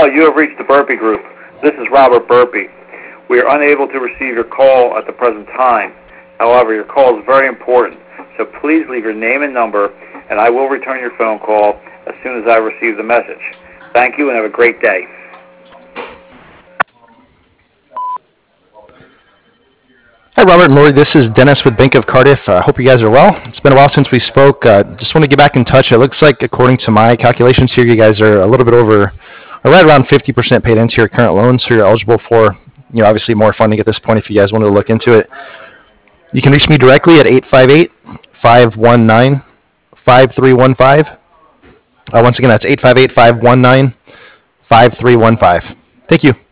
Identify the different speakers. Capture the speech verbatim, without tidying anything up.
Speaker 1: Hello, you have reached the Burpee Group. This is Robert Burpee. We are unable to receive your call at the present time. However, your call is very important, so please leave your name and number, and I will return your phone call as soon as I receive the message. Thank you and have a great day.
Speaker 2: Hi, Robert and Lori. This is Dennis with Bank of Cardiff. I uh, hope you guys are well. It's been a while since we spoke. Uh, just want to get back in touch. It looks like, according to my calculations here, you guys are a little bit over, or right around fifty percent paid into your current loans, so you're eligible for, you know, obviously more funding at this point if you guys wanted to look into it. You can reach me directly at eight five eight, five one nine, five three one five. Uh, once again, that's eight five eight, five one nine, five three one five. Thank you.